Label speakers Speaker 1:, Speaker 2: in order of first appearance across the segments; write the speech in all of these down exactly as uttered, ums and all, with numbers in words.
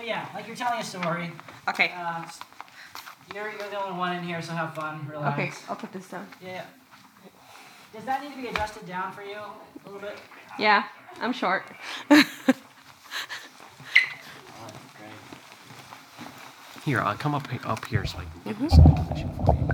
Speaker 1: yeah, like you're telling a story.
Speaker 2: Okay.
Speaker 1: Uh, you're, you're the only one in here, so have fun, relax.
Speaker 2: Okay, I'll put this down.
Speaker 1: Yeah. Does that need to be adjusted down for you a little bit?
Speaker 2: Yeah, I'm short.
Speaker 3: Here, I'll come up up here so I can get this position for you.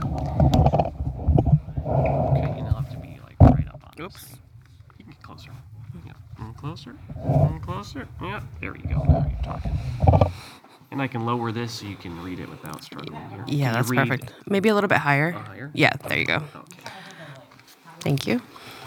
Speaker 3: Okay, and it'll have to be like right up on
Speaker 2: Oops.
Speaker 3: this thing. You can get closer. Yeah, and closer, and closer. Yeah, there you go. Now you're talking. And I can lower this so you can read it without struggling here. Can
Speaker 2: Yeah,
Speaker 3: you
Speaker 2: that's
Speaker 3: read
Speaker 2: perfect. Maybe a little bit higher.
Speaker 3: uh, higher?
Speaker 2: Yeah, there you go.
Speaker 3: Okay.
Speaker 2: Thank you.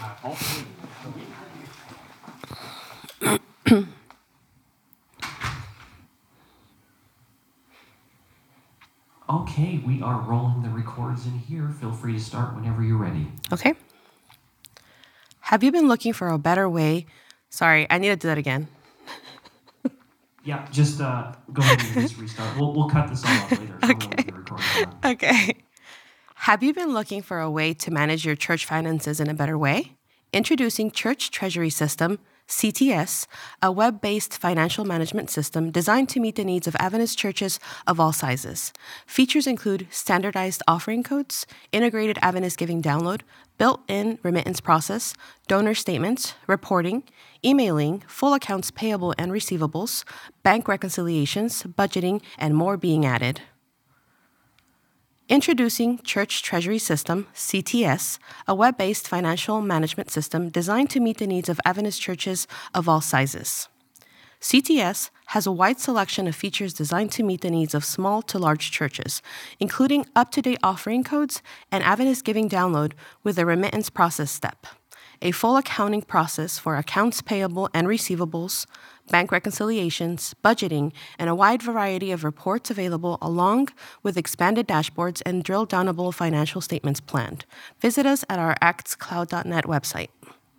Speaker 3: Okay, we are rolling the records in here. Feel free to start whenever you're ready.
Speaker 2: Okay. Have you been looking for a better way? Sorry, I need to do that again.
Speaker 3: Yeah, just uh, go ahead and just restart. We'll, we'll cut this all up later. So
Speaker 2: Okay.
Speaker 3: we'll leave the recording on.
Speaker 2: Okay. Have you been looking for a way to manage your church finances in a better way? Introducing Church Treasury System, C T S, a web-based financial management system designed to meet the needs of Adventist churches of all sizes. Features include standardized offering codes, integrated Adventist giving download, built-in remittance process, donor statements, reporting, emailing, full accounts payable and receivables, bank reconciliations, budgeting, and more being added. Introducing Church Treasury System, C T S, a web-based financial management system designed to meet the needs of Adventist churches of all sizes. C T S has a wide selection of features designed to meet the needs of small to large churches, including up-to-date offering codes and Adventist giving download with a remittance process step, a full accounting process for accounts payable and receivables, bank reconciliations, budgeting, and a wide variety of reports available along with expanded dashboards and drill-downable financial statements planned. Visit us at our acts cloud dot net website.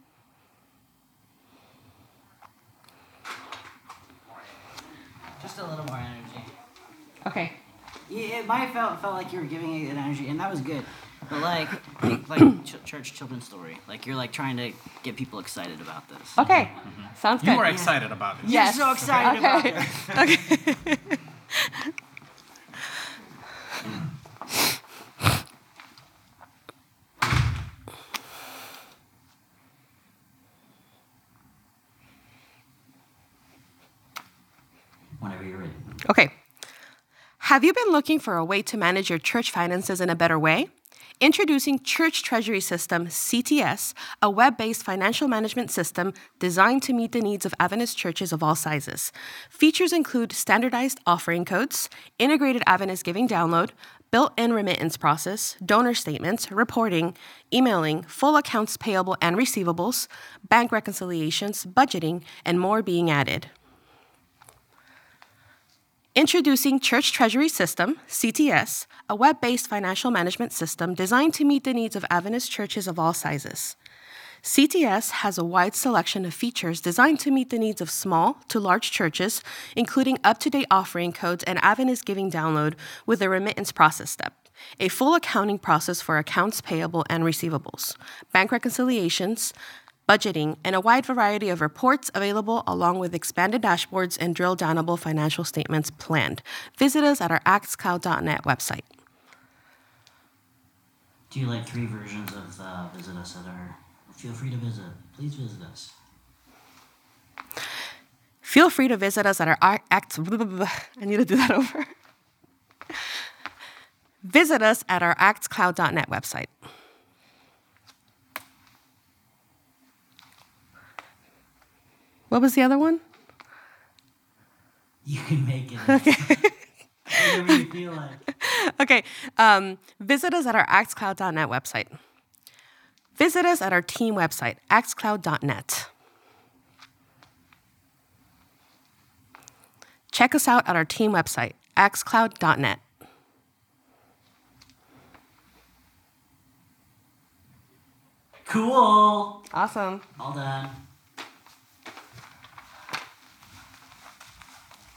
Speaker 1: Just a little more energy.
Speaker 2: Okay.
Speaker 1: Yeah, it might have felt, felt like you were giving it energy, and that was good. But like, like, like ch- church children's story. Like you're like trying to get people excited about this.
Speaker 2: Okay. Sounds good.
Speaker 4: You were excited about it.
Speaker 2: Yes.
Speaker 1: You're so excited
Speaker 2: Okay.
Speaker 1: about it.
Speaker 2: Okay.
Speaker 3: Whenever you're ready.
Speaker 2: Okay. Have you been looking for a way to manage your church finances in a better way? Introducing Church Treasury System, C T S, a web-based financial management system designed to meet the needs of Adventist churches of all sizes. Features include standardized offering codes, integrated Adventist giving download, built-in remittance process, donor statements, reporting, emailing, full accounts payable and receivables, bank reconciliations, budgeting, and more being added. Introducing Church Treasury System, C T S, a web-based financial management system designed to meet the needs of Adventist churches of all sizes. C T S has a wide selection of features designed to meet the needs of small to large churches, including up-to-date offering codes and Adventist giving download with a remittance process step, a full accounting process for accounts payable and receivables, bank reconciliations, budgeting, and a wide variety of reports available along with expanded dashboards and drill-downable financial statements planned. Visit us at our acts cloud dot net website.
Speaker 1: Do you like three versions of uh, visit us at our? Feel free to visit. Please visit us.
Speaker 2: Feel free to visit us at our acts. I need to do that over. Visit us at our acts cloud dot net website. What was the other one?
Speaker 1: You can make it. Okay. Whatever you feel like.
Speaker 2: Okay. Um, visit us at our acts cloud dot net website. Visit us at our team website, acts cloud dot net. Check us out at our team website, acts cloud dot net.
Speaker 1: Cool.
Speaker 2: Awesome.
Speaker 1: All done.